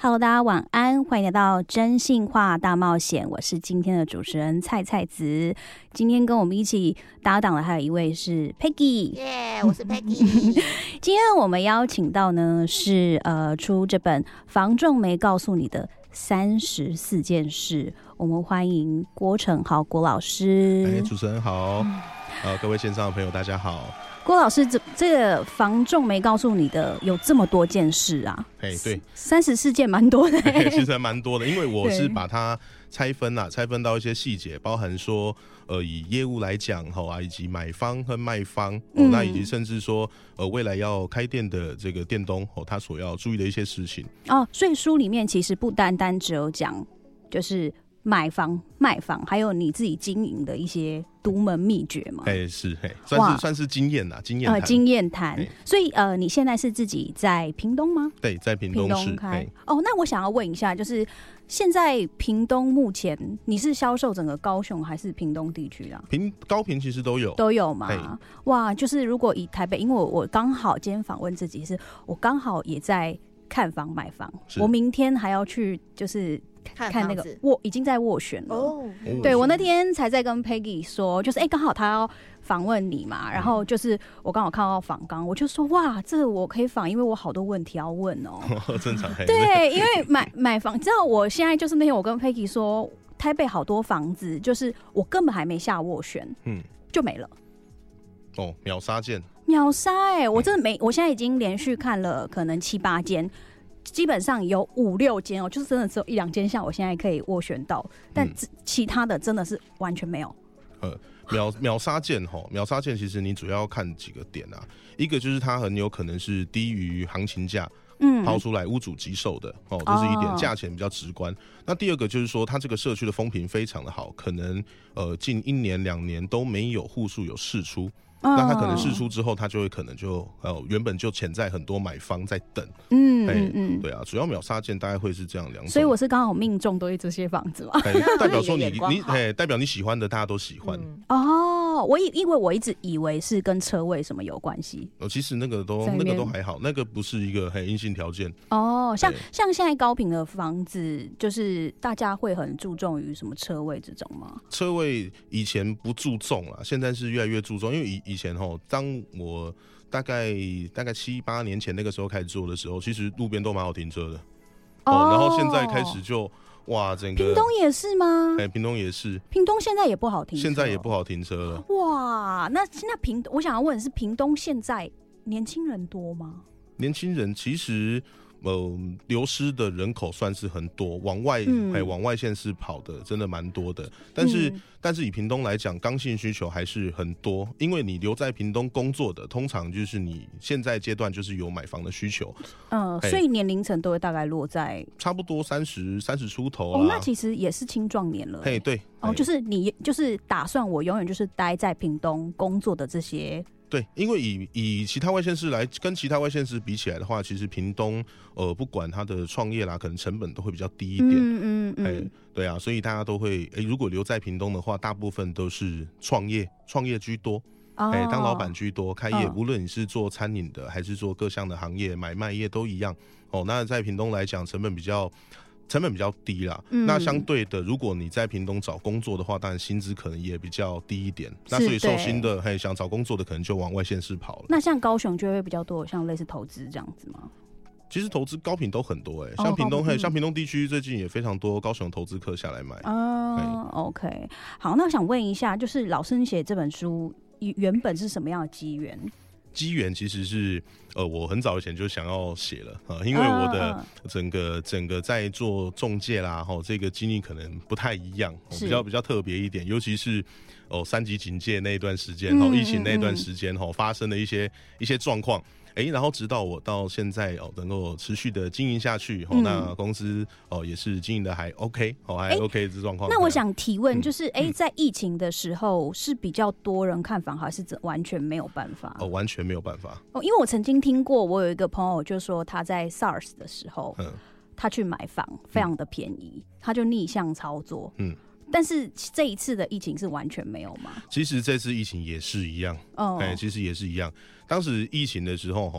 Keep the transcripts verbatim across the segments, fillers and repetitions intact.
Hello， 大家晚安，欢迎来到真心话大冒险，我是今天的主持人蔡蔡子。今天跟我们一起搭档的还有一位是 Peggy， 耶、yeah, ，我是 Peggy。 今天我们邀请到呢是呃出这本房仲没告诉你的三十四件事，我们欢迎郭成豪郭老师。 哎，主持人好，呃，各位线上的朋友大家好。 郭老师，这这个房仲没告诉你的有这么多件事啊？ 哎，对， 三十四件蛮多的、欸， 其实还蛮多的，因为我是把它拆分啊，拆分到一些细节，包含说，呃，以业务来讲，哈啊，以及买方和卖方，哦，嗯、那以及甚至说，呃，未来要开店的这个店东，哦，他所要注意的一些事情。哦， 所以书里面其实不单单只有讲，就是买房、卖房，还有你自己经营的一些独门秘诀嘛？ 哎、欸，是，哎，算是算是经验啦，经验呃，经验谈。所以呃，你现在是自己在屏东吗？ 对，在屏东市开。 哦，那我想要问一下，就是现在屏东目前你是销售整个高雄还是屏东地区啊？ 屏高屏其实都有， 都有嘛？哇，就是如果以台北，因为我我刚好今天访问自己是，我刚好也在看房买房，我明天还要去就是。看, 看那个斡已经在斡旋了哦，对，我那天才在跟 Peggy 说，就是哎，刚好他要访问你嘛，然后就是我刚好看到访纲，我就说哇，这个我可以访，因为我好多问题要问哦。 正常。 对，因为买买房，知道我现在就是那天我跟 Peggy 说，台北好多房子，就是我根本还没下斡旋，嗯，就没了。 哦，秒杀件， 秒杀哎、欸！我真的没，我现在已经连续看了可能七八间。基本上有五六间哦，就是真的只有一两间，像我现在可以斡旋到，但其他的真的是完全没有。 呃，秒秒杀件哈，秒杀件其实你主要看几个点啊，一个就是它很有可能是低于行情价，嗯，抛出来屋主急售的哦，这是一点，价钱比较直观。那第二个就是说，它这个社区的风评非常的好，可能呃近一年两年都没有户数有释出。那他可能释出之后，他就会可能就呃原本就潜在很多买方在等，嗯嗯嗯，对啊，主要秒杀件大概会是这样两种。 所以我是刚好命中对这些房子嘛， 代表说你你哎，代表你喜欢的大家都喜欢。 嗯、哦，我以因为我一直以为是跟车位什么有关系。 哦，其实那个都那个都还好，那个不是一个很硬性条件。 哦，像像现在高屏的房子，就是大家会很注重于什么车位这种吗？ 车位以前不注重啦，现在是越来越注重，因为以以前吼，当我大概大概七八年前那个时候开始做的时候，其实路边都蛮好停车的。哦，哦然后现在开始就哇，整个屏东也是吗？ 哎，屏东也是， 屏东现在也不好停车， 现在也不好停车了。 哇，那那屏，我想要问的是，屏东现在年轻人多吗？ 年轻人其实。呃，流失的人口算是很多，往外、嗯欸、往外县市跑的真的蛮多的。但是、嗯，但是以屏东来讲，刚性需求还是很多，因为你留在屏东工作的，通常就是你现在阶段就是有买房的需求。 嗯、呃，所以年龄层都会大概落在差不多三十三十出头、啊。 哦，那其实也是青壮年了。 嘿，对。 哦，就是你就是打算我永远就是待在屏东工作的这些。 对，因为以以其他外县市来跟其他外县市比起来的话，其实屏东呃不管它的创业啦，可能成本都会比较低一点。嗯嗯嗯、欸。对啊，所以大家都会哎、欸，如果留在屏东的话，大部分都是创业，创业居多。哎、哦欸，当老板居多，开业，无论你是做餐饮的，还是做各项的行业，买卖业都一样。哦，那在屏东来讲，成本比较。成本比较低啦、嗯，那相对的，如果你在屏东找工作的话，当然薪资可能也比较低一点。那所以受薪的，嘿，想找工作的可能就往外县市跑了。 那像高雄就会比较多，像类似投资这样子吗？ 其实投资高屏都很多哎、欸，像屏东、哦、像屏东地区最近也非常多高雄投资客下来买。 哦 ，OK， 好，那我想问一下，就是老师你写这本书原本是什么样的机缘？ 机缘其实是呃，我很早以前就想要写了啊、呃，因为我的整个整个在做仲介啦，哈，这个经历可能不太一样，比较比较特别一点，尤其是哦三级警戒那一段时间，哈、嗯，疫情那段时间，哈，发生的一些一些状况。哎，然后直到我到现在哦，能够持续的经营下去，哦，嗯、那公司哦也是经营的还 OK， 哦还 OK 这状况。 那我想提问，就是哎、嗯，在疫情的时候是比较多人看房，还是完全没有办法？ 哦，完全没有办法。 哦，因为我曾经听过，我有一个朋友就说他在 SARS 的时候，嗯，他去买房非常的便宜，嗯、他就逆向操作，嗯。但是这一次的疫情是完全没有吗？ 其实这次疫情也是一样，哦，哎，其实也是一样。当时疫情的时候，哈，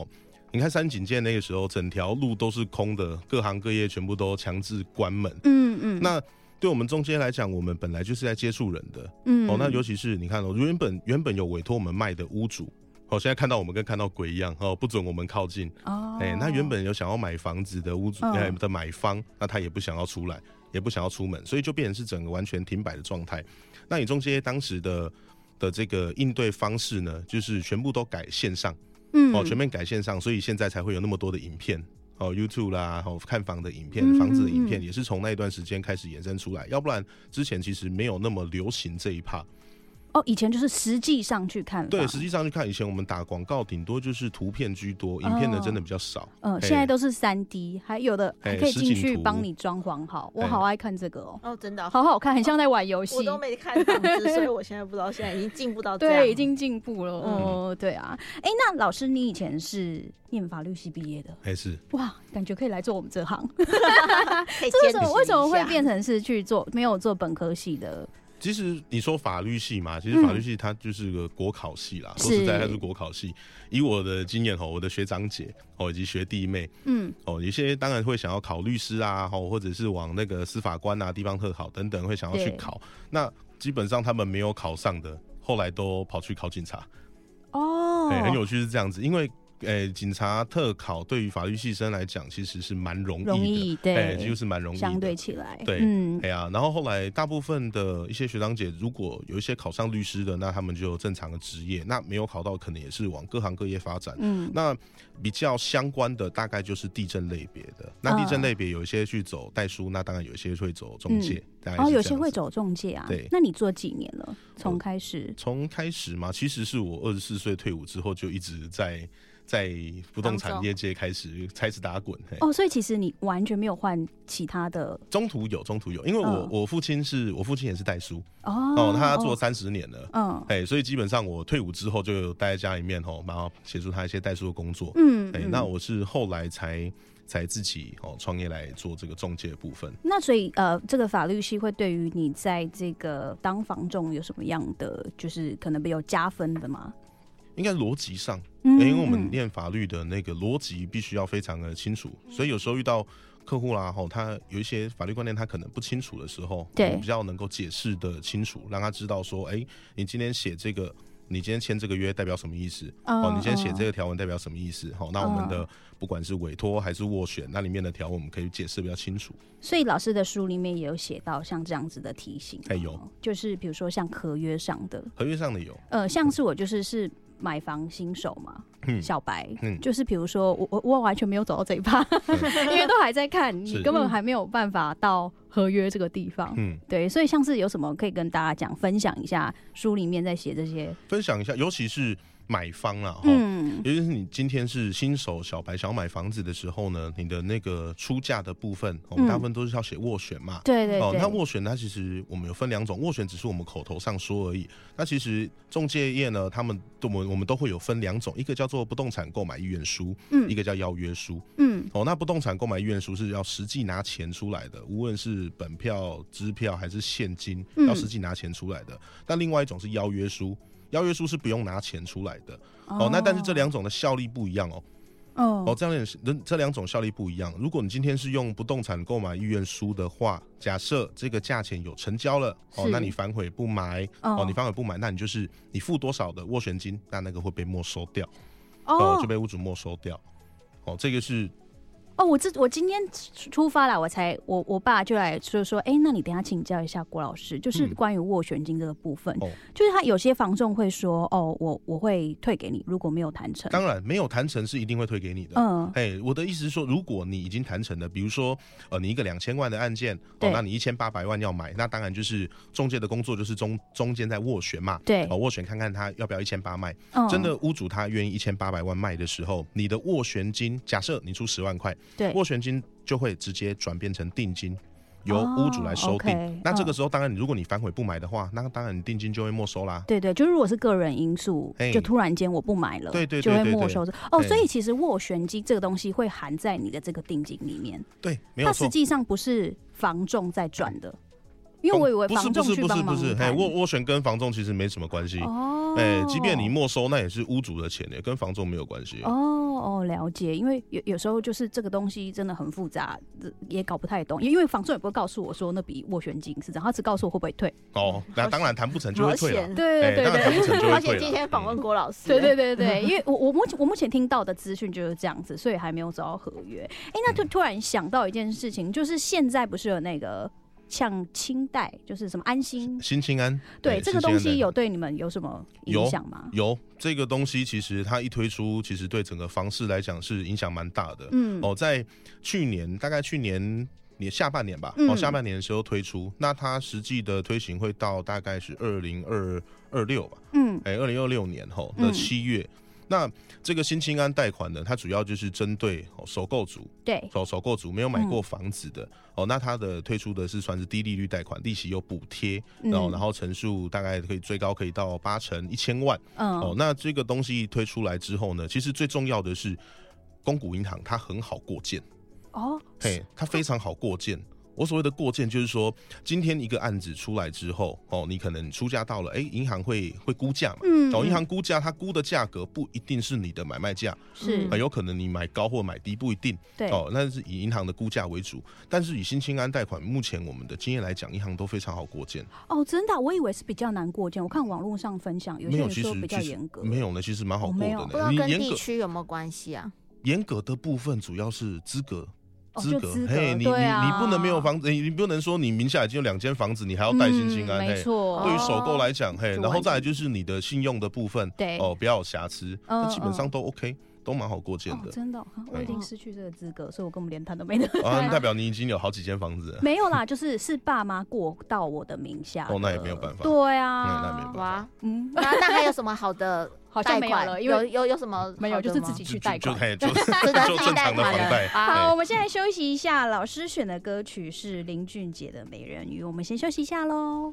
你看三警戒那个时候，整条路都是空的，各行各业全部都强制关门。嗯嗯。那对我们中介来讲，我们本来就是在接触人的。嗯。哦，那尤其是你看哦，原本原本有委托我们卖的屋主，哦，现在看到我们跟看到鬼一样，哦，不准我们靠近。哦。哎、欸，那原本有想要买房子的屋主、哦欸、的买方，那他也不想要出来，也不想要出门，所以就变成是整个完全停摆的状态。那你中介当时的的这个应对方式呢，就是全部都改线上。嗯，哦，全面改线上，所以现在才会有那么多的影片，哦 ，YouTube 啦，哦，看房的影片、房子的影片，也是从那一段时间开始衍生出来，要不然之前其实没有那么流行这一趴。 哦，以前就是实际上去看房， 对，实际上去看。以前我们打广告，顶多就是图片居多，影片的真的比较少。 嗯、呃，现在都是三 D， 还有的还可以进去帮你装潢好。我好爱看这个哦， 哦，真的好好看，很像在玩游戏、哦。 我都没看房子，所以我现在不知道现在已经进步到这样。 对，已经进步了。嗯、哦，对啊。哎，那老师，你以前是念法律系毕业的？ 还是哇，感觉可以来做我们这行。为什么为什么会变成是去做没有做本科系的？ 其实你说法律系嘛，其实法律系它就是个国考系啦。说、嗯、实在，它是国考系。以我的经验吼，我的学长姐哦以及学弟妹，嗯哦，有些当然会想要考律师啊，或者是往那个司法官啊、地方特考等等会想要去考。那基本上他们没有考上的，后来都跑去考警察。哦，欸、很有趣是这样子，因为。欸、警察特考对于法律系生来讲，其实是蛮容易的，容易对，欸、几乎是蛮容易的， 相对起来， 对，嗯，哎呀、啊，然后后来大部分的一些学长姐，如果有一些考上律师的，那他们就有正常的职业；那没有考到，可能也是往各行各业发展。嗯，那比较相关的大概就是地震类别的。那地震类别有一些去走代书，那当然有一些会走中介。嗯、 哦，有些会走中介啊。对，那你做几年了？从开始？ 从开始嘛，其实是我二十四岁退伍之后就一直在。在不动产业界开始开始打滚哦， 所以其实你完全没有换其他的，中途有中途有，因为我、嗯、我父亲是我父亲也是代书哦, 哦，他做三十年了，嗯，哎，所以基本上我退伍之后就有待在家里面哦，然后协助他一些代书的工作，嗯，哎，那我是后来才才自己哦创业来做这个中介的部分。 那所以呃，这个法律系会对于你在这个当房仲有什么样的就是可能比较加分的吗？ 应该逻辑上、嗯欸，因为我们念法律的那个逻辑必须要非常的清楚，所以有时候遇到客户啦，吼，他有一些法律观念他可能不清楚的时候，对，比较能够解释的清楚，让他知道说，哎、欸，你今天写这个，你今天签这个约代表什么意思？哦，哦你今天写这个条文代表什么意思？好、哦，那我们的不管是委托还是斡旋，那里面的条文我们可以解释比较清楚。 所以老师的书里面也有写到像这样子的提醒， 哎有， 就是比如说像合约上的， 合约上的有， 呃，像是我就是是。买房新手嘛，嗯、小白、嗯，就是比如说我我我完全没有走到这一趴，嗯、因为都还在看，你根本还没有办法到合约这个地方，嗯，对，所以像是有什么可以跟大家讲，分享一下书里面在写这些， 分享一下，尤其是。买方啦，嗯，尤其是你今天是新手小白想要买房子的时候呢，你的那个出价的部分，我们大部分都是要写斡旋嘛， 对对对。 哦，那斡旋它其实我们有分两种，斡旋只是我们口头上说而已。那其实中介业呢，他们我们我们都会有分两种，一个叫做不动产购买意愿书，嗯，一个叫邀约书，嗯。哦，那不动产购买意愿书是要实际拿钱出来的，无论是本票、支票还是现金，要实际拿钱出来的。嗯、但另外一种是邀约书。邀约书是不用拿钱出来的 哦, 哦，那但是这两种的效力不一样哦。哦, 哦，这样这两种效力不一样。如果你今天是用不动产购买意愿书的话，假设这个价钱有成交了哦，那你反悔不买 哦, 哦，你反悔不买，那你就是你付多少的斡旋金，那那个会被没收掉 哦, 哦，就被屋主没收掉。哦，这个是。 哦，我这我今天出发了，我才我我爸就来说说，哎、欸，那你等一下请教一下郭老师，就是关于斡旋金这个部分、嗯哦，就是他有些房仲会说，哦，我我会退给你，如果没有谈成。 当然，没有谈成是一定会退给你的。嗯，哎，我的意思是说，如果你已经谈成了，比如说，呃，你一个两千万的案件，哦，那你一千八百万要买，那当然就是中介的工作就是中中间在斡旋嘛，对，哦，斡旋看看他要不要一千八卖、嗯。真的屋主他愿意一千八百万卖的时候，你的斡旋金，假设你出十万块。对，斡旋金就会直接转变成定金，由屋主来收定。哦 okay, 那这个时候，当然，如果你反悔不买的话，那当然你定金就会没收啦。 对对，就如果是个人因素，就突然间我不买了，对对，就会没收。哦，所以其实斡旋金这个东西会含在你的这个定金里面。 对，没有错。 它实际上不是房仲在赚的。因为我以为房仲去帮忙谈， 不是不是不是，斡斡旋跟房仲其实没什么关系。哦，哎，即便你没收，那也是屋主的钱，跟房仲没有关系。 哦哦，了解。因为有有时候就是这个东西真的很复杂，也搞不太懂。因为房仲也不会告诉我说那笔斡旋金是这样，他只告诉我会不会退。 哦，那当然谈不成就会退了。 对对对对， 谈不成就会退了。 而且今天访问郭老师， 对对对对，因为我我目我目前听到的资讯就是这样子，所以还没有找到合约。哎，那就突然想到一件事情，就是现在不是有那个。像清代就是什么安心新青安， 对这个东西有对你们有什么影响吗？ 有，有这个东西其实它一推出，其实对整个房市来讲是影响蛮大的。嗯，哦，在去年大概去年年下半年吧，嗯、哦下半年的时候推出，那它实际的推行会到大概是二零二二六吧，嗯，哎，二零二六年后的七月。嗯那这个新青安贷款呢，它主要就是针对首购族，对，首首购族没有买过房子的、嗯、哦，那它的推出的是算是低利率贷款，利息有补贴，然后、嗯、然后成数大概可以最高可以到八成一千万，嗯，哦，那这个东西推出来之后呢，其实最重要的是公股银行它很好过件，哦，嘿，它非常好过件。我所谓的过件就是说，今天一个案子出来之后，哦，你可能出价到了，哎，银行会会估价嘛，嗯，哦，银行估价，它估的价格不一定是你的买卖价，是、呃，有可能你买高或买低不一定，对，哦，那是以银行的估价为主。但是以新青安贷款，目前我们的经验来讲，银行都非常好过件。 哦，真的、啊，我以为是比较难过件。我看网络上分享，有些人说比较严格， 没有呢，其实蛮好过的呢。 不知道跟地区有没有关系啊？ 严格的部分主要是资格。资格， 哦、 嘿，你、啊、你你不能没有房子，你不能说你名下已经有两间房子，你还要贷新青安， 没错。 对于首购来讲，嘿，然后再来就是你的信用的部分，对，哦，不要有瑕疵，那、嗯、基本上都 OK，、嗯、都蛮好过件的。 哦、真的、哦，我已经失去这个资格，所以我根本连谈都没得。 啊，代表你已经有好几间房子了。 没有啦，就是是爸妈过到我的名下。 哦，那也没有办法。 对啊， 那那没有办法。 嗯，那那还有什么好的？ 好像没有了，因为有有有什么没有，就是自己去贷款， 就就就就正常的房贷。 好，我们现在休息一下。老师选的歌曲是林俊杰的《美人鱼》，我们先休息一下喽。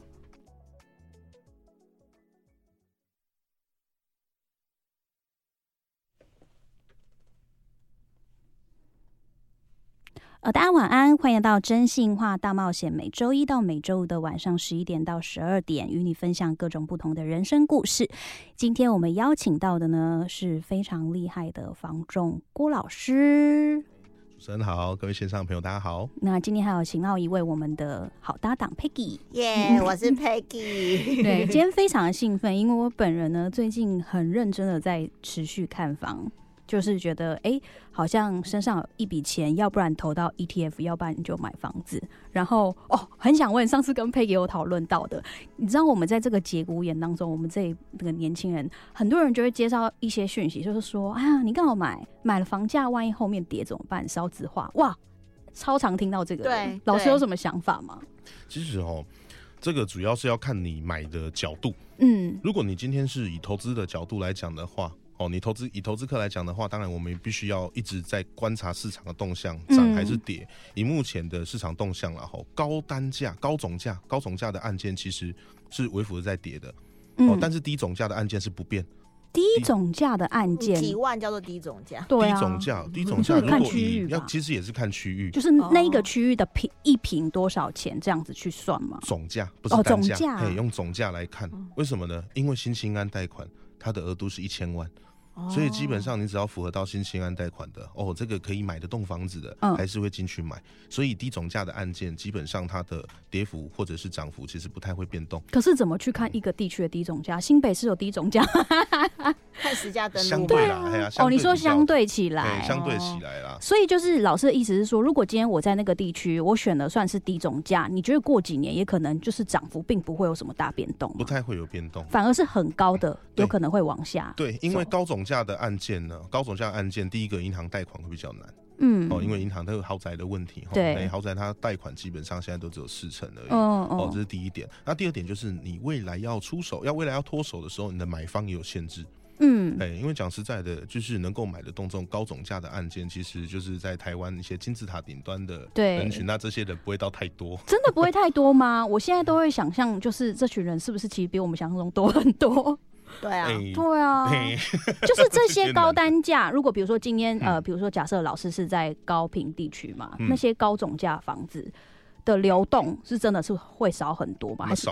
呃，大家晚安，欢迎到真心话大冒险。每周一到每周五的晚上十一点到十二点，与你分享各种不同的人生故事。今天我们邀请到的呢是非常厉害的房仲郭老师。 主持人好，各位线上的朋友大家好。 那今天还有请到一位我们的好搭档 Peggy， 耶、yeah, ，我是 Peggy。 对，今天非常的兴奋，因为我本人呢最近很认真的在持续看房。就是觉得哎、欸，好像身上有一笔钱，要不然投到 E T F， 要不然你就买房子。然后哦，很想问，上次跟佩给我讨论到的，你知道我们在这个节骨眼当中，我们这这个年轻人，很多人就会接到一些讯息，就是说，哎呀，你刚好买买了房价，万一后面跌怎么办？少子化，哇，超常听到这个。对，老师有什么想法吗？ 其实哦，这个主要是要看你买的角度。嗯，如果你今天是以投资的角度来讲的话。哦，你投资以投资客来讲的话，当然我们必须要一直在观察市场的动向，涨还是跌。嗯、以目前的市场动向啦，吼，高单价、高总价、高总价的案件其实是微幅的在跌的，嗯、哦，但是低总价的案件是不变。 低总价的案件几万叫做低总价， 对啊， 低总价，低总价如果以要其实也是看区域， 就是那一个区域的平一平多少钱这样子去算嘛。 总价不是单价，可以、哦、用总价来看，为什么呢？因为新青安贷款它的额度是一千万。所以基本上你只要符合到新青安贷款的哦，这个可以买得动房子的，嗯、还是会进去买。所以低总价的案件，基本上它的跌幅或者是涨幅其实不太会变动。 可是怎么去看一个地区的低总价？新北市有低总价， 看实价登录。 相对啦，对啊， 哦，你说相对起来， 对，相对起来啦。 所以就是老师的意思是说，如果今天我在那个地区，我选的算是低总价，你觉得过几年也可能就是涨幅并不会有什么大变动， 不太会有变动， 反而是很高的，有可能会往下。 对，因为高总价的案件呢，高总价案件，第一个银行贷款会比较难。嗯，哦，因为银行它有豪宅的问题，对，豪宅它贷款基本上现在都只有四成而已，哦, 哦，这是第一点。那第二点就是你未来要出手，要未来要脱手的时候，你的买方也有限制。嗯，哎，因为讲实在的，就是能够买得动这种高总价的案件，其实就是在台湾一些金字塔顶端的人群，那这些人不会到太多。 真的不会太多吗？我现在都会想象，就是这群人是不是其实比我们想象中多很多？ 对啊， 对啊，就是这些高单价。如果比如说今天呃，比如说假设老师是在高屏地区嘛，嗯、那些高总价房子的流动是真的是会少很多吗？还是少？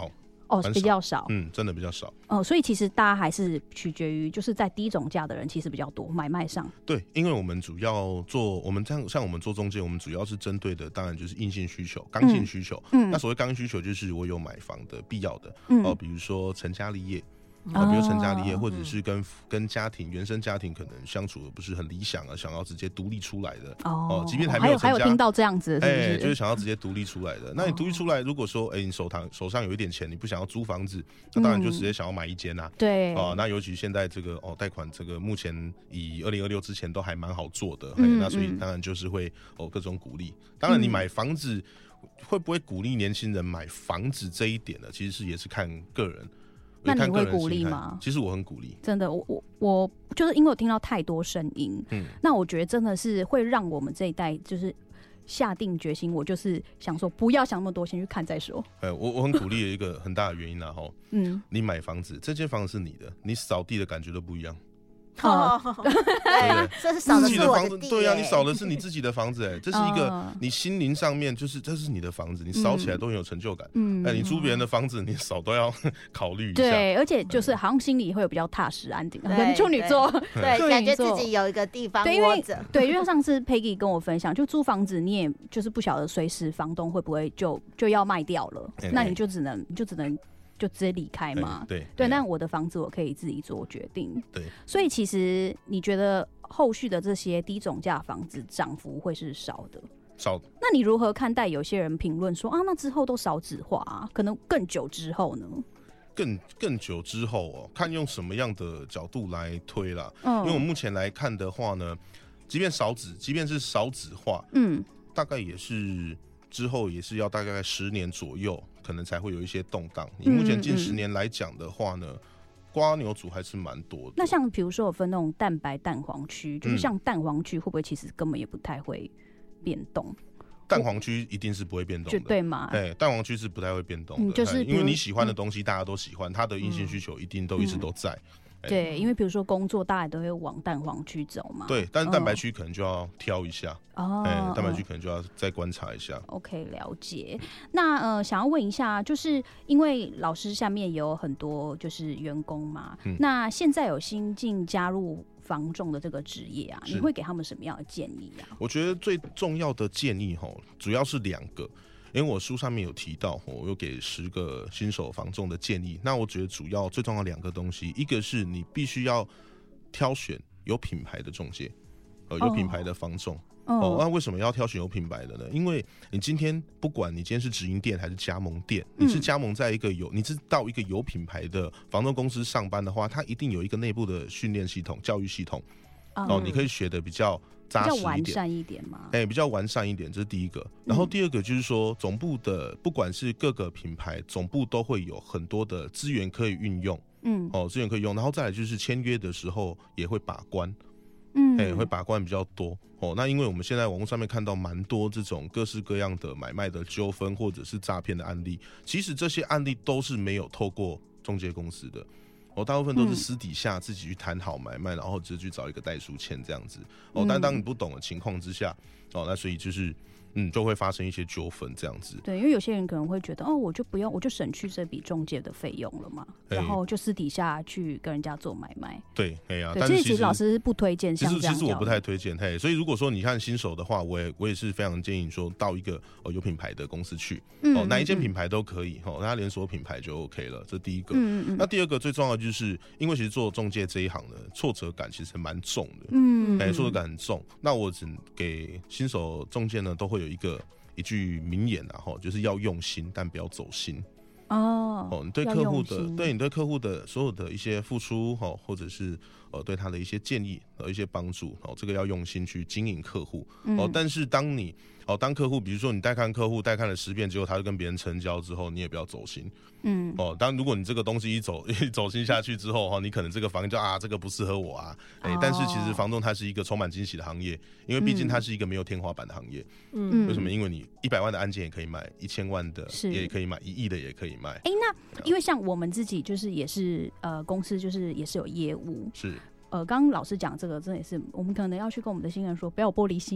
哦，比较少， 嗯，真的比较少。 哦，所以其实大家还是取决于，就是在低总价的人其实比较多，买卖上。对， 因为我们主要做，我们像像我们做中介，我们主要是针对的，当然就是硬性需求、刚性需求。嗯，那所谓刚性需求，就是我有买房的必要的，嗯，哦，比如说成家立业。啊，比如成家立业，或者是跟跟家庭原生家庭可能相处的不是很理想啊，想要直接独立出来的哦，即便还没有成家， 还有还有听到这样子，哎、 欸，就是想要直接独立出来的。那你独立出来，如果说哎、欸，你手上手上有一点钱，你不想要租房子，那当然就直接想要买一间啊。嗯、对哦，那尤其现在这个哦，贷款这个目前以二零二六之前都还蛮好做的，嗯、那所以当然就是会哦各种鼓励。当然，你买房子、嗯、会不会鼓励年轻人买房子这一点呢？其实是也是看个人。 那你会鼓励吗？ 其实我很鼓励， 真的，我我我就是因为我听到太多声音，嗯，那我觉得真的是会让我们这一代就是下定决心，我就是想说不要想那么多，先去看再说。 哎，我我很鼓励的一个很大的原因啊，哈，嗯，你买房子，这间房子是你的，你扫地的感觉都不一样。 哦，对，这是扫的是我的地， 对啊，你扫的是你自己的房子，哎，这是一个你心灵上面就是这是你的房子，你扫起来都很有成就感。嗯，哎，你租别人的房子，你扫都要考虑一下。 对，而且就是好像心里会有比较踏实安定。处女座， 对，感觉自己有一个地方窝着。 对，因为上次 Peggy 跟我分享，就租房子，你也就是不晓得随时房东会不会就就要卖掉了，那你就只能你就只能。就直接离开嘛， 欸、对对，但我的房子我可以自己做决定， 对， 所以其实你觉得后续的这些低总价房子涨幅会是少的？ 少的。 那你如何看待有些人评论说啊，那之后都少子化啊，可能更久之后呢？ 更更久之后哦，看用什么样的角度来推啦。嗯，因为我目前来看的话呢，即便少子，即便是少子化，嗯，大概也是之后也是要大概十年左右。可能才会有一些动荡。以目前近十年来讲的话呢，蝸牛族还是蛮多的。 那像比如说有分那种蛋白蛋黄区，就是像蛋黄区会不会其实根本也不太会变动？ 蛋黄区一定是不会变动的， 对吗？ 哎，蛋黄区是不太会变动的，嗯、就是因为你喜欢的东西大家都喜欢，它的硬性需求一定都一直都在。嗯对，因为比如说工作，大家都会往蛋黄区走嘛。 对，但是蛋白区可能就要挑一下哦，哎、欸，蛋白区可能就要再观察一下。 OK， 了解。那呃，想要问一下，就是因为老师下面有很多就是员工嘛，嗯、那现在有新进加入房仲的这个职业啊，你会给他们什么样的建议啊？ 我觉得最重要的建议哈，主要是两个。因为我书上面有提到，我有给十个新手房仲的建议。那我觉得主要最重要两个东西，一个是你必须要挑选有品牌的仲介，呃，有品牌的房仲。哦，哦那为什么要挑选有品牌的呢？因为你今天不管你今天是直营店还是加盟店，你是加盟在一个有，你是到一个有品牌的房仲公司上班的话，它一定有一个内部的训练系统、教育系统。哦，你可以学的比较。 比较完善一点嘛， 哎、欸，比较完善一点，这是第一个。然后第二个就是说，总部的不管是各个品牌，总部都会有很多的资源可以运用，嗯，哦，资源可以用。然后再来就是签约的时候也会把关，嗯，哎、欸，会把关比较多。哦，那因为我们现在网络上面看到蛮多这种各式各样的买卖的纠纷或者是诈骗的案例，其实这些案例都是没有透过中介公司的。哦，大部分都是私底下自己去谈好买卖，然后直接去找一个代书签这样子。哦，但当你不懂的情况之下，哦，那所以就是嗯，就会发生一些纠纷这样子。 对，因为有些人可能会觉得，哦，我就不用，我就省去这笔中介的费用了嘛，欸、然后就私底下去跟人家做买卖。 对，哎呀、啊， 但是其实老师不推荐像这样。 其实其实我不太推荐，嘿，所以如果说你看新手的话，我也我也是非常建议你说到一个哦有品牌的公司去，嗯、哦哪一间品牌都可以，哦，那连锁品牌就 OK 了，这第一个。嗯嗯。那第二个最重要的就是，因为其实做中介这一行的挫折感其实蛮重的，嗯，哎、欸，挫折感很重。那我只给新手中介呢，都会有一个。一句名言啊，就是要用心，但不要走心。哦，哦，你对客户的，对你对客户的所有的一些付出，或者是呃对他的一些建议和一些帮助，哦，这个要用心去经营客户。嗯、哦，但是当你哦当客户，比如说你带看客户带看了十遍，结果他就跟别人成交之后，你也不要走心。嗯，哦，当如果你这个东西一走一走心下去之后，哈，你可能这个房就啊这个不适合我啊，哎、欸，哦、但是其实房仲它是一个充满惊喜的行业，因为毕竟它是一个没有天花板的行业。嗯，为什么？因为你一百万的案件也可以买，一千万的也可以买，一亿的也可以卖。 哎、欸，那因为像我们自己就是也是呃公司就是也是有业务， 是呃刚刚老师讲这个真的也是，我们可能要去跟我们的新人说，不要有玻璃心。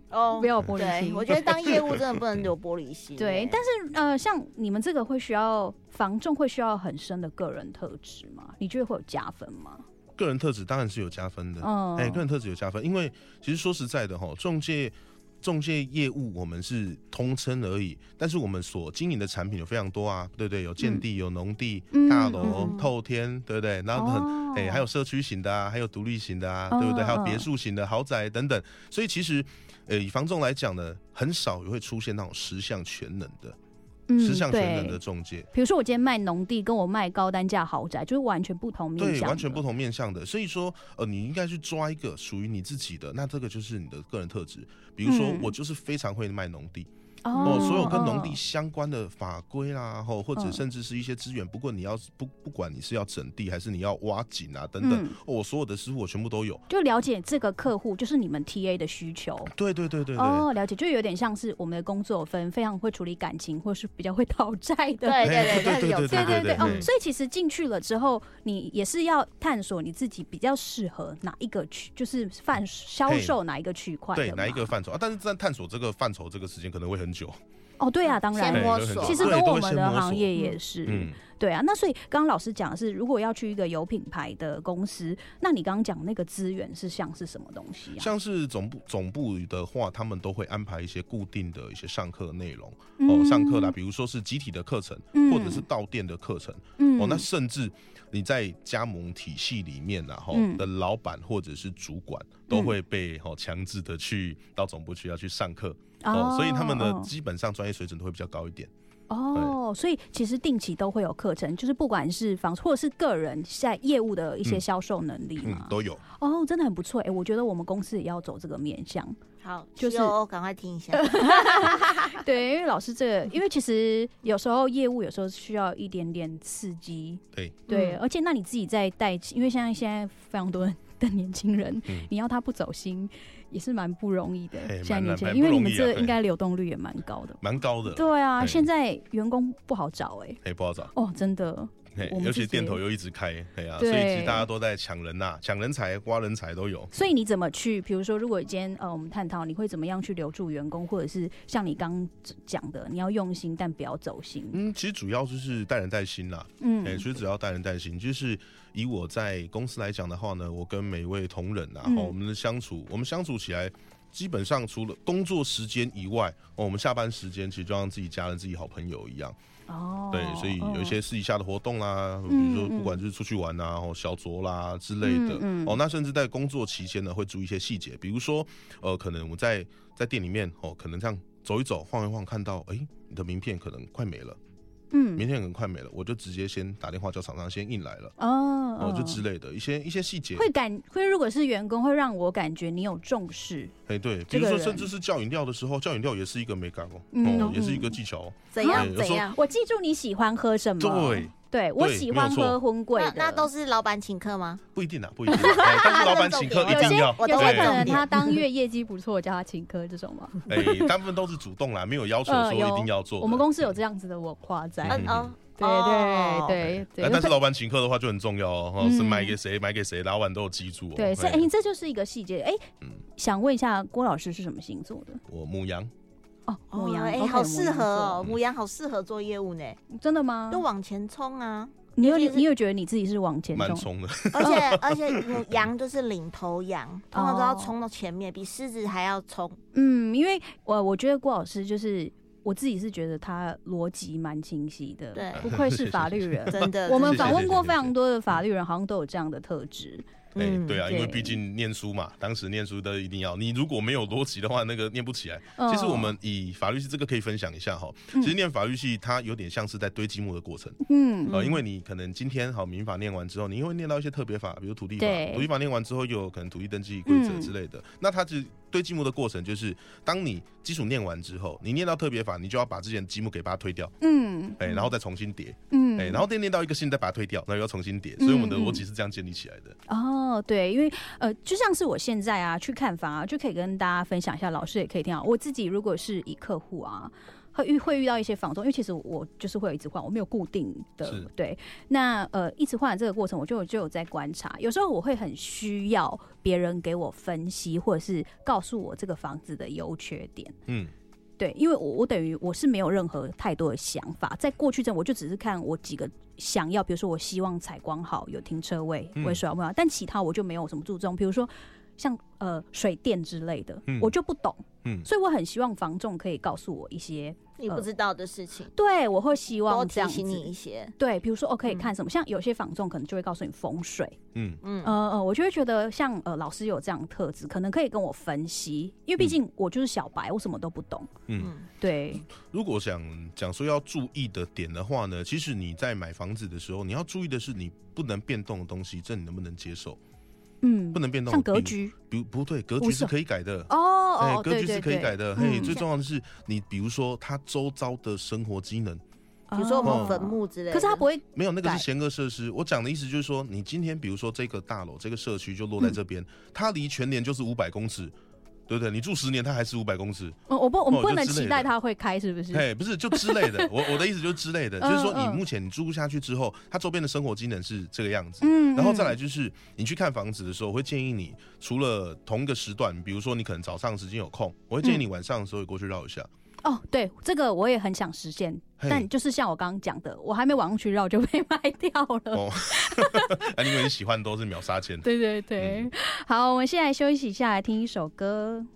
哦， 不要有玻璃心。 我觉得当业务真的不能有玻璃心。 对，但是呃，像你们这个会需要房仲会需要很深的个人特质吗？你觉得会有加分吗？ 个人特质当然是有加分的，嗯，哎、欸，个人特质有加分，因为其实说实在的哈，中介中介业务我们是通称而已，但是我们所经营的产品有非常多啊，对不对？有建地、嗯、有农地、嗯、大楼、嗯、透天，对不对？然后很哎、哦欸，还有社区型的啊，还有独立型的啊，哦、对不对？还有别墅型的豪宅等等，所以其实呃，以房仲来讲呢，很少也会出现那种十项全能的。十项全能的中介， 比如说我今天卖农地，跟我卖高单价豪宅，就是完全不同面向的， 对，完全不同面向的。所以说，呃，你应该去抓一个属于你自己的，那这个就是你的个人特质。比如说，嗯、我就是非常会卖农地。哦，所有跟农地相关的法规啦，或或者甚至是一些资源，不过你要不不管你是要整地还是你要挖井啊等等，嗯哦、我所有的师傅我全部都有， 就了解这个客户就是你们 T A 的需求。 对对对 对, 对哦，了解，就有点像是我们的工作分，非常会处理感情，或是比较会讨债的。 对对对对对对对对哦，所以其实进去了之后，你也是要探索你自己比较适合哪一个区，就是贩销售哪一个区块， 对哪一个范畴啊？但是在探索这个范畴这个时间可能会很久。 哦，对啊，当然， 先摸索， 其实跟我们的行业也是，嗯，对啊。那所以刚刚老师讲的是，如果要去一个有品牌的公司，那你刚刚讲那个资源是像是什么东西啊？ 像是总部总部的话，他们都会安排一些固定的一些上课内容、嗯、哦，上课啦，比如说是集体的课程、嗯，或者是到店的课程，嗯，哦，那甚至你在加盟体系里面啊，哈、嗯、的老板或者是主管都会被哦强制的去到总部去要去上课。哦，所以他们的基本上专业水准都会比较高一点。 哦，所以其实定期都会有课程，就是不管是房或者是个人在业务的一些销售能力嘛、 嗯嗯，都有。 哦，真的很不错哎、欸，我觉得我们公司也要走这个面向。 好， 就是赶快听一下。 对，因为老师这个，因为其实有时候业务有时候需要一点点刺激。 对对、嗯，而且那你自己在带，因为现在现在非常多的年轻人、嗯，你要他不走心。也是蛮不容易的，现在年轻人、啊，因为你们这应该流动率也蛮高的， 蛮高的。 对啊，现在员工不好找哎、欸， 不好找哦，真的。 尤其店头又一直开，哎呀、啊，所以其实大家都在抢人呐、啊，抢人才、挖人才都有。 所以你怎么去？比如说，如果今天呃，我们探讨你会怎么样去留住员工，或者是像你刚讲的，你要用心，但不要走心。 嗯，其实主要就是带人带心啦。嗯，哎、欸，所以只要带人带心，就是以我在公司来讲的话呢，我跟每位同仁啊，嗯、我们的相处，我们相处起来。基本上除了工作时间以外、哦，我们下班时间其实就像自己家人、自己好朋友一样。哦，对，所以有一些私底下的活动啦，嗯、比如说不管就是出去玩啊、嗯、小酌啦之类的、嗯嗯。哦，那甚至在工作期间呢，会注意一些细节，比如说，呃，可能我们在在店里面哦，可能这样走一走、晃一晃，看到哎，你的名片可能快没了。嗯，明天可能快没了，我就直接先打电话叫厂商先印来了哦，哦，就之类的一些一些细节， 会感会如果是员工会让我感觉你有重视， 哎，对，比如说甚至是叫饮料的时候，叫饮料也是一个美感哦、嗯，哦，也是一个技巧哦， 怎样怎样， 我记住你喜欢喝什么， 对。 对，我喜欢喝荤贵的。 那, 那都是老板请客吗？ 不一定啊，不一定、欸。但是老板请客一定要。 有些可能他当月业绩不错，叫他请客这种吗？ 哎、欸，大部分都是主动啦，没有要求说一定要做、呃。 我们公司有这样子的文化在。嗯哦，对对对对。 但是老板请客的话就很重要哦，嗯、是买给谁买给谁，老板都有记住、哦。 对，所以哎、欸，这就是一个细节。哎、欸嗯，想问一下郭老师是什么星座的？ 我牡羊。 哦，牡羊， 哎、欸，好适合哦，牡羊好适合做业务呢。 真的吗？ 就往前冲啊！ 你有你有觉得你自己是往前冲？ 蛮冲的， 而且而且羊就是领头羊，通常都要冲到前面，比狮子还要冲。 嗯，因为我我觉得郭老师就是我自己是觉得他逻辑蛮清晰的， 对， 不愧是法律人， 真的。 我们访问过非常多的法律人，好像都有这样的特质。 哎、欸，对啊，因为毕竟念书嘛，当时念书都一定要。你如果没有逻辑的话，那个念不起来。哦、其实我们以法律系这个可以分享一下哈。其实念法律系它有点像是在堆积木的过程。嗯，呃，因为你可能今天好民法念完之后，你会念到一些特别法，比如土地法。土地法念完之后，又有可能土地登记规则之类的。嗯、那它是堆积木的过程，就是当你基础念完之后，你念到特别法，你就要把之前的积木给把它推掉。嗯，哎、欸，然后再重新叠。嗯，哎、欸，然后再念到一个新的，把它推掉，然后又要重新叠。所以我们的逻辑是这样建立起来的。 哦，对，因为。呃，就像是我现在啊去看房啊，就可以跟大家分享一下，老师也可以听啊。我自己如果是以客户啊， 会遇会遇到一些房仲，因为其实我就是会有一直换，我没有固定的对。那呃，一直换的这个过程，我就就有在观察。有时候我会很需要别人给我分析，或者是告诉我这个房子的优缺点。嗯，对，因为我我等于我是没有任何太多的想法，在过去这我就只是看我几个想要，比如说我希望采光好，有停车位，我也说要不要，但其他我就没有什么注重，比如说像呃水电之类的，嗯、我就不懂。嗯，所以我很希望房仲可以告诉我一些你不知道的事情。 呃、对，我会希望这样子多提醒你一些。 对，比如说我、哦、可以看什么、嗯，像有些房仲可能就会告诉你风水。嗯嗯呃呃，我就会觉得像呃老师有这样的特质，可能可以跟我分析，因为毕竟我就是小白，我什么都不懂。嗯，对。 如果想讲说要注意的点的话呢，其实你在买房子的时候，你要注意的是你不能变动的东西，这你能不能接受？嗯，不能变动， 像格局， 比如不对，格局是可以改的哦哦， 格局是可以改的。嘿，最重要的是你，比如说它周遭的生活机能， 比如说我们坟墓之类的， 可是它不会没有那个是闲恶设施。我讲的意思就是说，你今天比如说这个大楼、这个社区就落在这边，它离全联就是五百公尺。对不对？你住十年，它还是五百公尺。 哦、我不，我们不能期待它会开，是不是？ 哎，不是，就之类的。我我的意思就是之类的，就是说你目前你住下去之后，它周边的生活机能是这个样子。嗯。然后再来就是你去看房子的时候，我会建议你除了同一个时段，比如说你可能早上时间有空，我会建议你晚上的时候也过去绕一下。 哦，对，这个我也很想实现，但就是像我刚刚讲的，我还没晚上去绕就被卖掉了。哦， 啊，因为你喜欢都是秒杀钱。 对对对、嗯，好，我们现在休息一下，来听一首歌。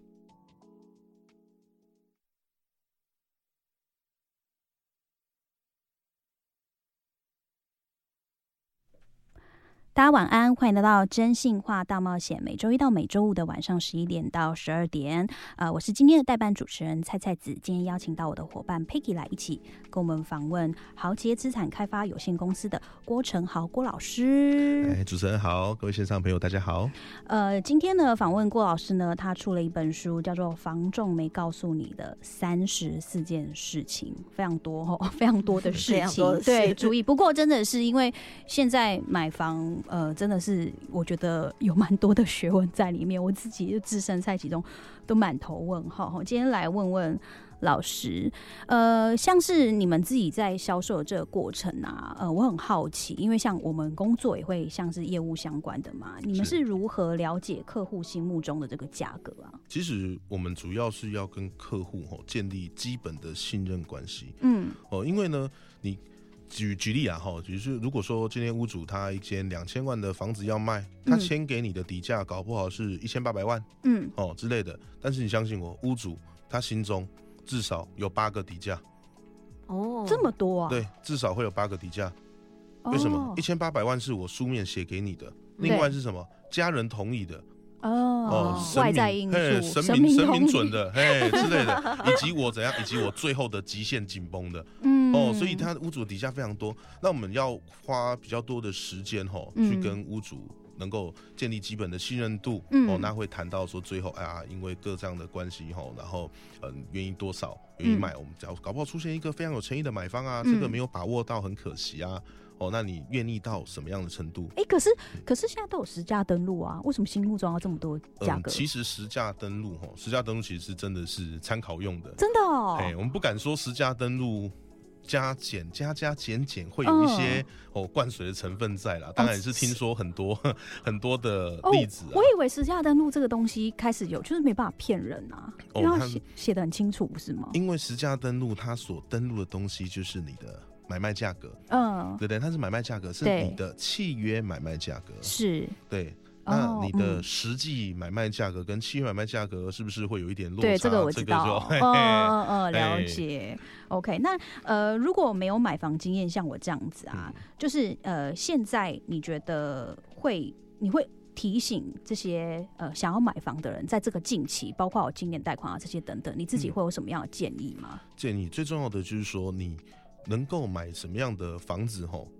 大家晚安，欢迎来到真心话大冒险。每周一到每周五的晚上十一点到十二点，呃，我是今天的代班主持人蔡蔡子。今天邀请到我的伙伴 Peggy 来一起跟我们访问豪杰资产开发有限公司的郭成豪郭老师。 哎，主持人好，各位线上朋友大家好。 呃，今天呢访问郭老师呢，他出了一本书，叫做《房仲没告诉你的三十四件事情》，非常多哦，非常多的事情，对，注意。不过真的是因为现在买房。呃，真的是我觉得有蛮多的学问在里面，我自己置身在其中都满头问号。今天来问问老师，呃，像是你们自己在销售的这个过程啊，呃，我很好奇，因为像我们工作也会像是业务相关的嘛，你们是如何了解客户心目中的这个价格啊？ 其实我们主要是要跟客户建立基本的信任关系，嗯，哦，因为呢，你。举举例啊，哈，就是如果说今天屋主他一间两千万的房子要卖，他签给你的底价搞不好是一千八百万，嗯，哦之类的。但是你相信我，屋主他心中至少有八个底价， 哦，这么多啊？ 对，至少会有八个底价。为什么？一千八百万是我书面写给你的，另外是什么？家人同意的。 哦, 哦，外在因素， 神明神明准的，嘿之类的，以及我怎样，以及我最后的极限紧绷的，嗯，哦，所以他屋主底下非常多，那我们要花比较多的时间哈、哦嗯，去跟屋主能够建立基本的信任度，嗯、哦，那会谈到说最后哎呀，因为各这样的关系哈，然后嗯，愿意多少愿意买，嗯、我们只要搞不好出现一个非常有诚意的买方啊，嗯、这个没有把握到，很可惜啊。哦，那你愿意到什么样的程度？ 哎、欸，可是可是现在都有实价登录啊，为什么心目中要这么多价格？ 嗯、其实实价登录哈，实价登录其实是真的是参考用的， 真的哦。 哎，我们不敢说实价登录加减加加减减会有一些、嗯、哦灌水的成分在啦。当然也是听说很多、哦、很多的例子、啊哦。我以为实价登录这个东西开始有，就是没办法骗人啊，因为它写得很清楚，不是吗？ 因为实价登录它所登录的东西就是你的。买卖价格，嗯，对对，它是买卖价格，是你的契约买卖价格， 是， 对。那你的实际买卖价格跟契约买卖价格是不是会有一点落差？ 对，这个我知道。嗯嗯嗯，了解。OK， 那呃，如果没有买房经验，像我这样子啊，嗯、就是呃，现在你觉得会，你会提醒这些呃想要买房的人，在这个近期，包括我今年贷款啊这些等等，你自己会有什么样的建议吗？ 嗯、建议最重要的就是说你。能够买什么样的房子吼？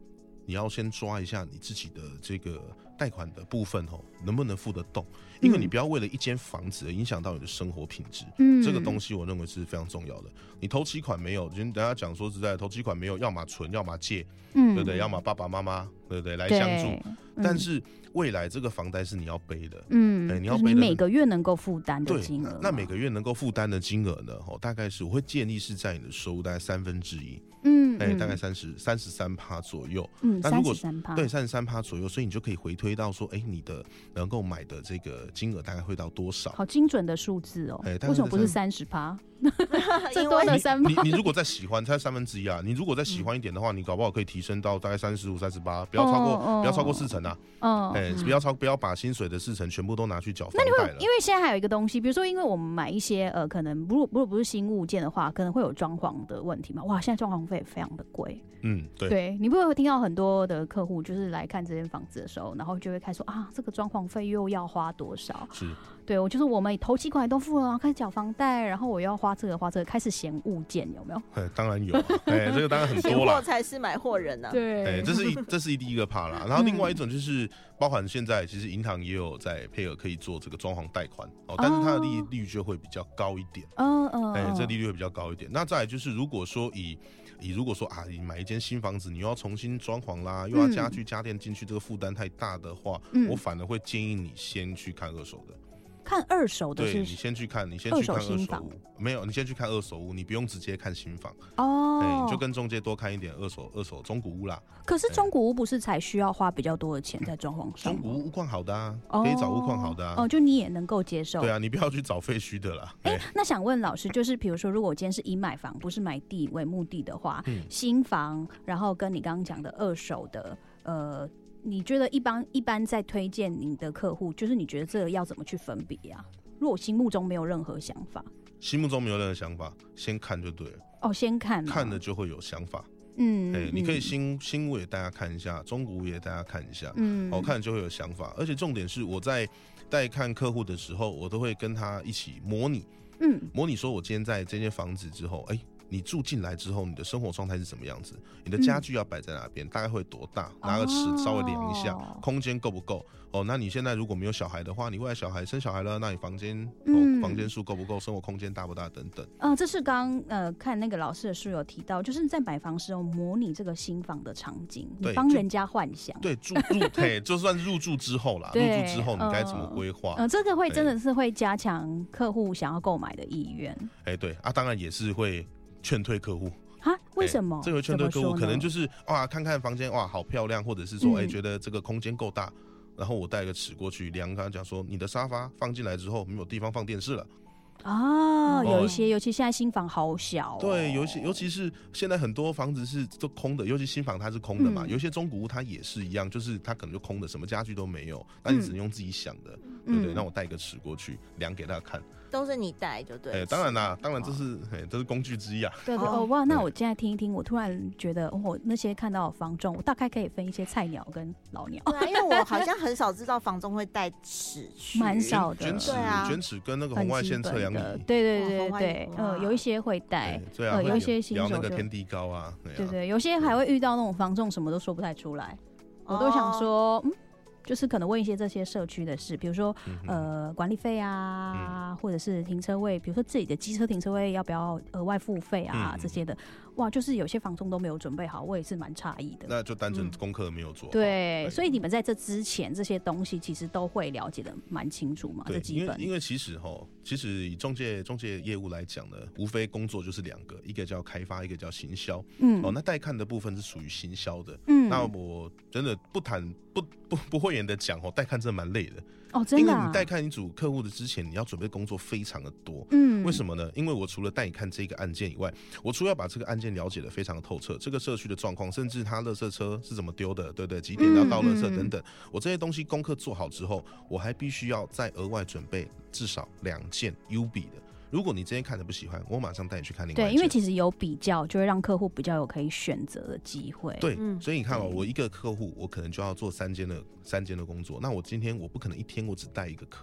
你要先抓一下你自己的这个贷款的部分哦，能不能付得动？因为你不要为了一间房子而影响到你的生活品质。嗯，这个东西我认为是非常重要的。你头期款没有，就大家讲说实在的，头期款没有，要么存，要么借，嗯，对不对？要么爸爸妈妈，对不对？来相助。嗯、但是未来这个房贷是你要背的，嗯，欸、你要背的， 就是你每个月能够负担的金额。 那每个月能够负担的金额呢？哦，大概是我会建议是在你的收入大概三分之一。嗯，哎、欸，大概三十三十三趴左右。嗯， 三十三趴， 对，三十三趴左右，所以你就可以回推到说，哎、欸，你的能够买的这个金额大概会到多少？ 好精准的数字哦。哎、欸，为什么不是三十趴？这多了三趴。你你如果再喜欢，才三分之一啊。你如果再喜欢一点的话，你搞不好可以提升到大概三十五、三十八，不要超过，哦、不要超过四成啊。嗯，哎、欸，不要超，不要把薪水的四成全部都拿去缴房贷了。 因为现在还有一个东西，比如说，因为我们买一些呃，可能如果如果不是新物件的话，可能会有装潢的问题嘛。哇，现在装潢费非常的贵。 嗯，对， 对，你不会听到很多的客户就是来看这间房子的时候，然后就会看说啊，这个装潢费又要花多少？ 是， 对我就是我们头期款都付了，开始缴房贷，然后我又要花这个花这个，开始嫌物件有没有？ 哎，当然有，哎，这个当然很多啦。 货才是买货人呢、啊。 对， 哎，这是一这是一第一个怕啦，然后另外一种就是包含现在其实银行也有在配合可以做这个装潢贷款哦，但是它的利利率就会比较高一点。嗯嗯，哎，这利率会比较高一点。那再来就是如果说以你如果说啊，你买一间新房子，你又要重新装潢啦，又要家具家电进去，这个负担太大的话，嗯、我反而会建议你先去看二手的。 看二手的是， 对，你先去看，你先去看二手屋，没有，你先去看二手屋，你不用直接看新房哦，欸、你就跟中介多看一点二手二手中古屋啦。 可是中古屋不是才需要花比较多的钱在装潢上？ 中古屋屋况好的啊，可以找屋况好的啊。 哦，就你也能够接受。 对啊，你不要去找废墟的啦。 哎、欸，那想问老师，就是比如说，如果我今天是以买房不是买地为目的的话，嗯、新房，然后跟你刚刚讲的二手的，呃。你觉得一般一般在推荐你的客户，就是你觉得这个要怎么去分别啊？如果我心目中没有任何想法， 心目中没有任何想法，先看就对了。 哦，先看， 看了就会有想法。嗯，哎、欸，你可以新新屋也大家看一下，中古屋也大家看一下。嗯，我、哦、看了就会有想法。而且重点是我在带看客户的时候，我都会跟他一起模拟。嗯，模拟说我今天在这间房子之后，哎、欸。你住进来之后，你的生活状态是什么样子？你的家具要摆在哪边？嗯、大概会多大？拿个尺稍微量一下，哦、空间够不够？哦，那你现在如果没有小孩的话，你未来小孩生小孩了，那你房间、嗯哦、房间数够不够？生活空间大不大？等等。 嗯、呃，这是刚呃看那个老师的书有提到，就是在买房时候模拟这个新房的场景，你帮人家幻想。 对，住入对，就算入住之后啦，入住之后你该怎么规划？ 嗯、呃，这个会真的是会加强客户想要购买的意愿。 哎、欸，对啊，当然也是会。劝退客户啊？为什么？ 欸、这个劝退客户可能就是哇，看看房间哇好漂亮，或者是说哎、嗯欸、觉得这个空间够大，然后我带个尺过去量，他讲说你的沙发放进来之后没有地方放电视了。 哦，有一些，尤其现在新房好小、哦。 对，尤其尤其是现在很多房子是都空的，尤其新房它是空的嘛。嗯、有一些中古屋它也是一样，就是它可能就空的，什么家具都没有，那你只能用自己想的，嗯、对不对？那我带个尺过去量给他看。 都是你带就对了。 哎、欸，当然啦，当然这是哎、欸，这是工具之一啊。 对对哦，哇，那我现在听一听，我突然觉得，我、哦、那些看到的房仲，我大概可以分一些菜鸟跟老鸟。 对啊，因为我好像很少知道房仲会带尺去， 蛮少的。 卷尺，卷尺跟那个红外线测量仪。 对对对对对，嗯、呃，有一些会带， 对啊， 呃、有一些新手聊那个天地高啊，对, 啊对对，有些还会遇到那种房仲什么都说不太出来，我都想说，嗯。就是可能问一些这些社区的事，比如说、嗯、呃管理费啊、嗯，或者是停车位，比如说自己的机车停车位要不要额外付费啊、嗯、这些的，哇，就是有些房仲都没有准备好，我也是蛮诧异的。 那就单纯功课没有做好、嗯。 对，所以你们在这之前这些东西其实都会了解的蛮清楚嘛，这基本。 因为因为其实哈，其实以中介中介业务来讲呢，无非工作就是两个，一个叫开发，一个叫行销。嗯，哦，那带看的部分是属于行销的。嗯，那我真的不谈不不不会员的讲哦，带看真的蛮累的。 哦，真的、啊， 因为你带看一组客户的之前，你要准备工作非常的多。嗯，为什么呢？因为我除了带你看这个案件以外，我除了要把这个案件了解的非常的透彻，这个社区的状况，甚至他垃圾车是怎么丢的，对不对？几点要倒垃圾等等，嗯嗯、我这些东西功课做好之后，我还必须要再额外准备至少两件 U B 的。如果你今天看的不喜欢，我马上带你去看另外一件。 对，因为其实有比较，就会让客户比较有可以选择的机会。 对，嗯、所以你看哦，我一个客户，我可能就要做三间的三间的工作。那我今天我不可能一天我只带一个客人。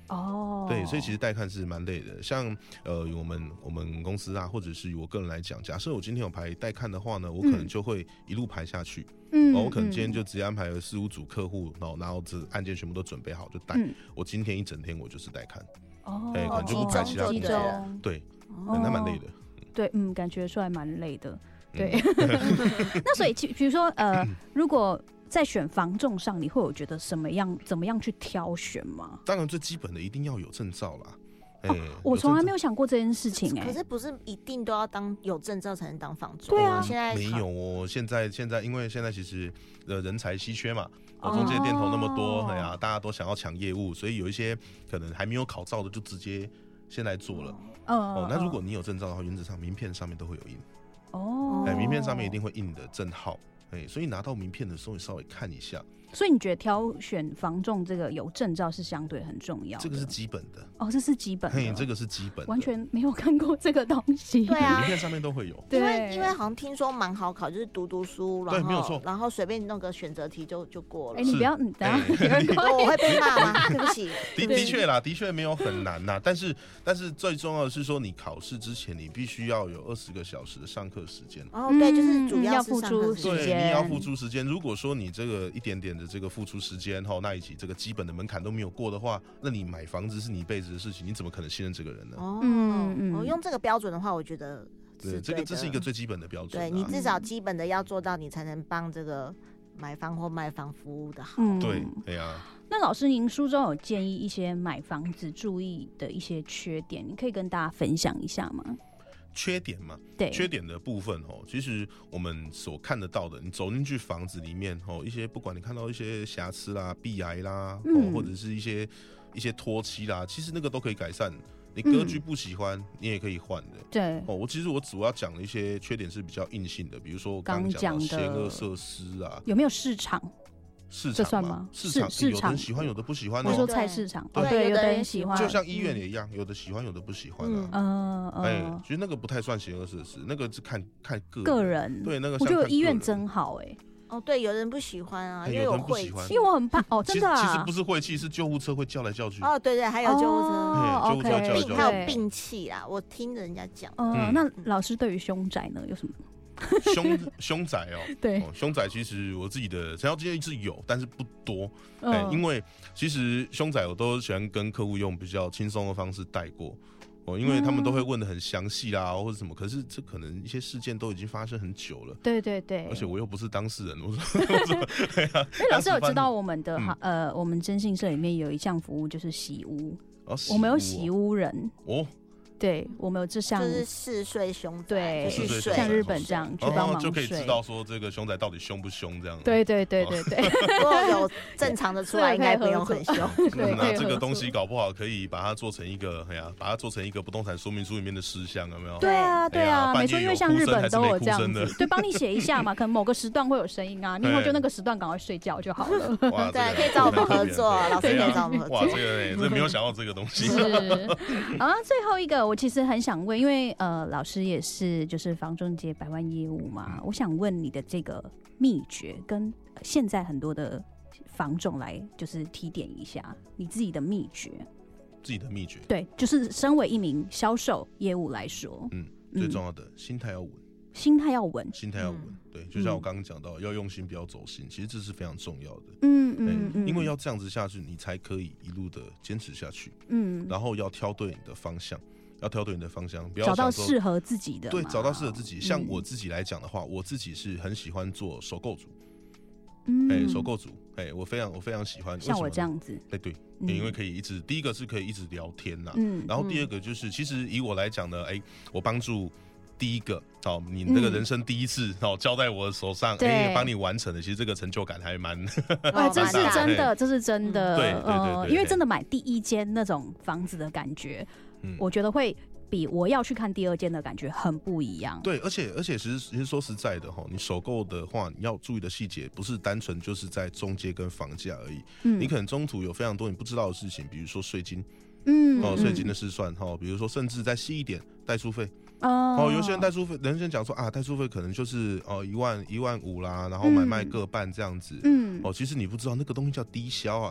哦，对，所以其实带看是蛮累的。像呃，我们我们公司啊，或者是我个人来讲，假设我今天有排带看的话呢，我可能就会一路排下去。嗯，我可能今天就直接安排了四五组客户，然后然后这案件全部都准备好就带。嗯、我今天一整天我就是带看。哦，哎、欸，可能就不排其他工作。对，哦、那蛮累的。 对，嗯，感觉出来蛮累的。对，嗯、那所以比如说呃，如果在选房仲上，你会有觉得什么样怎么样去挑选吗？ 当然最基本的一定要有证照啦。 哦欸、我从来没有想过这件事情哎、 欸。可是不是一定都要当有证照才能当房仲？ 对啊， 现在没有哦。现在现在因为现在其实呃人才稀缺嘛，哦，中介店头那么多，哎呀，大家都想要抢业务，所以有一些可能还没有考照的就直接先来做了。哦，哦那如果你有证照的话，原则上名片上面都会有印。哦，哎，名片上面一定会印你的证号。欸、所以拿到名片的时候，你稍微看一下。 所以你觉得挑选房仲这个有证照是相对很重要的？ 这个是基本的哦，这是基本的。 嘿，这个是基本的， 完全没有看过这个东西。 对啊， 名片上面都会有。 因为因为好像听说蛮好考，就是读读书，然后对，没有错， 然后随便弄个选择题就就过了。 哎、欸，你不要，你等下， 欸、我会被骂吗？对不起。 的的确啦，的确没有很难呐，但是但是最重要的是说，你考试之前你必须要有二十个小时的上课时间。 哦，对，就是主要是付出时间， 对，你要付出时间。如果说你这个一点点的这个付出时间，那以及这个基本的门槛都没有过的话，那你买房子是你一辈子的事情，你怎么可能信任这个人呢？ 哦，嗯嗯，我用这个标准的话，我觉得是对，这个这是一个最基本的标准、啊。 对，你至少基本的要做到，你才能帮这个买房或卖房服务的好。嗯、 对，对呀、啊。 那老师，您书中有建议一些买房子注意的一些缺点，你可以跟大家分享一下吗？ 缺点嘛， 对， 缺点的部分哦，其实我们所看得到的，你走进去房子里面哦，一些不管你看到一些瑕疵啦、壁癌啦，嗯、哦，或者是一些一些脱漆啦，其实那个都可以改善。你格局不喜欢，嗯、你也可以换的。 对， 哦，我其实我主要讲的一些缺点是比较硬性的，比如说我刚刚讲的险恶设施啊， 有没有市场？ 市场这算吗？ 市场市有的人喜欢，有的不喜欢、哦。 我说菜市场， 对， 对有的人喜欢， 就像医院也一样，有的喜欢，有的不喜欢啊。 嗯嗯， 哎、欸，其实那个不太算险恶设施，那个是看看个人。 个人对，那个我觉得医院真好哎、欸。 哦，对，有人不喜欢啊，因为有晦气， 因为我很怕哦，真的、啊其。其实不是晦气，是救护车会叫来叫去。 哦，对对，还有救护车， 哦、 救护车叫来叫去， 还有病气啦，我听人家讲。 嗯、呃，那老师对于凶宅呢有什么？ 凶凶宅哦， 对， 哦、凶宅其实我自己的成交经验是有，但是不多。嗯、欸，因为其实凶宅我都喜欢跟客户用比较轻松的方式带过。哦，因为他们都会问得很详细啦，或者什么，可是这可能一些事件都已经发生很久了。 对对对， 而且我又不是当事人，我说， 哎、啊，老师有知道我们的、嗯、呃，我们征信社里面有一项服务就是洗屋， 哦、洗屋我们有洗屋人哦。 对，我们有这项就是嗜睡凶宅， 对， 去睡像日本这样去帮忙睡、 哦，就可以知道说这个凶宅到底凶不凶这样。 对对对对对， 如果有正常的出来，应该不用很凶。 嗯、那这个东西搞不好可以把它做成一个，哎呀，把它做成一个不动产说明书里面的事项，有没有？ 对啊对啊， 哎、 没错，因为像日本都有这样子，对，帮你写一下嘛，可能某个时段会有声音啊，你以后就那个时段赶快睡觉就好了。 哇， 对，可以找我们合作，老师可以找我们合作。 哇，这个哎，这没有想到这个东西。 是，啊，最后一个我其实很想问。因为呃，老师也是就是房仲界百万业务嘛，我想问你的这个秘诀，跟现在很多的房仲来就是提点一下你自己的秘诀。 自己的秘诀， 对，就是身为一名销售业务来说， 嗯，最重要的、嗯、心态要稳， 心态要稳， 心态要稳、嗯。对，就像我刚刚讲到、嗯，要用心，不要走心，其实这是非常重要的。 嗯嗯嗯， 因为要这样子下去，你才可以一路的坚持下去。嗯，然后要挑对你的方向。要挑对你的方向，不要找到适合自己的。 对，找到适合自己。像我自己来讲的话、嗯，我自己是很喜欢做首购组。嗯，哎、欸，首购组，哎、欸，我非常我非常喜欢。 像我这样子。 哎、欸，对、嗯欸，因为可以一直，第一个是可以一直聊天呐，嗯，然后第二个就是，其实以我来讲呢，哎、欸，我帮助第一个，好、哦，你那个人生第一次，好、嗯，交在我的手上，哎，帮、欸、你完成的，其实这个成就感还蛮， 哎，这是真的，这是真的， 对对 对, 對, 對、呃， 因为真的买第一间那种房子的感觉。嗯、我觉得会比我要去看第二间的感觉很不一样。 对，而且而且其实其实说实在的哈，你首购的话，你要注意的细节不是单纯就是在中介跟房价而已、嗯，你可能中途有非常多你不知道的事情，比如说税金，嗯，哦，税金的试算哈，比如说甚至再细一点，代书费。哦，有些人代书费，人家讲说啊，代书费可能就是哦一万一万五啦，然后买卖各半这样子，嗯，哦，其实你不知道那个东西叫低消啊。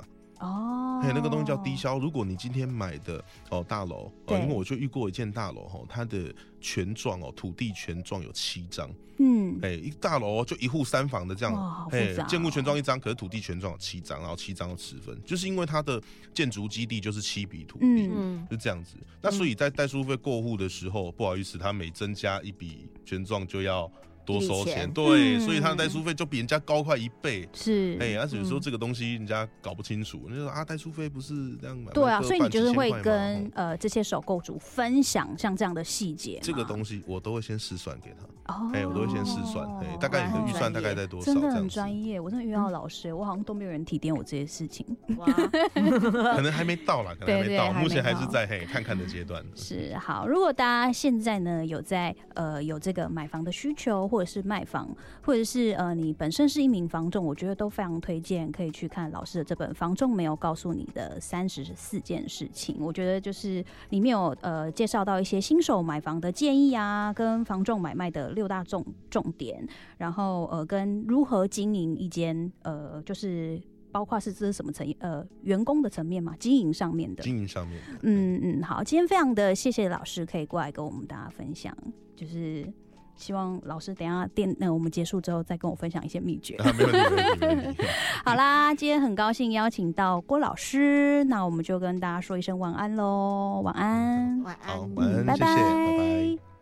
哦，那个东西叫低消。如果你今天买的哦大楼，哦，因为我就遇过一件大楼哦，它的权状哦，土地权状有七张。嗯，哎，一大楼就一户三房的这样，哎，建物权状一张，可是土地权状有七张，然后七张有持分，就是因为它的建筑基地就是七笔土地，嗯，就这样子。那所以在代书费过户的时候，不好意思，它每增加一笔权状就要多收钱，对，嗯、所以他的代书费就比人家高快一倍。 是， 哎、欸，而且有时候这个东西人家搞不清楚，你、嗯、就说啊，代书费不是这样买？ 对啊，所以你就是会跟呃这些首购主分享像这样的细节。 这个东西我都会先试算给他。哦，哎、欸，我都会先试算，哎、欸，大概你的预算大概在多少？ 真的很专业，我真的遇到老师、嗯，我好像都没有人提点我这些事情。哇， 可能还没到啦，可能还没到， 对对， 目前还是在嘿看看的阶段。 是好，如果大家现在呢有在呃有这个买房的需求，或者是卖房，或者是呃你本身是一名房仲，我觉得都非常推荐可以去看老师的这本《房仲没有告诉你的三十四件事情》。我觉得就是里面有呃介绍到一些新手买房的建议啊，跟房仲买卖的六大重重点，然后呃跟如何经营一间呃就是包括是这是什么层呃员工的层面嘛，经营上面的经营上面的， 嗯嗯，好，今天非常的谢谢老师可以过来跟我们大家分享，就是希望老师等一下电呃我们结束之后再跟我分享一些秘诀。 啊，没问题，没问题，没问题。 好啦，今天很高兴邀请到郭老师，那我们就跟大家说一声晚安喽，晚安， 晚安， 晚安， 拜拜， 谢谢，拜拜。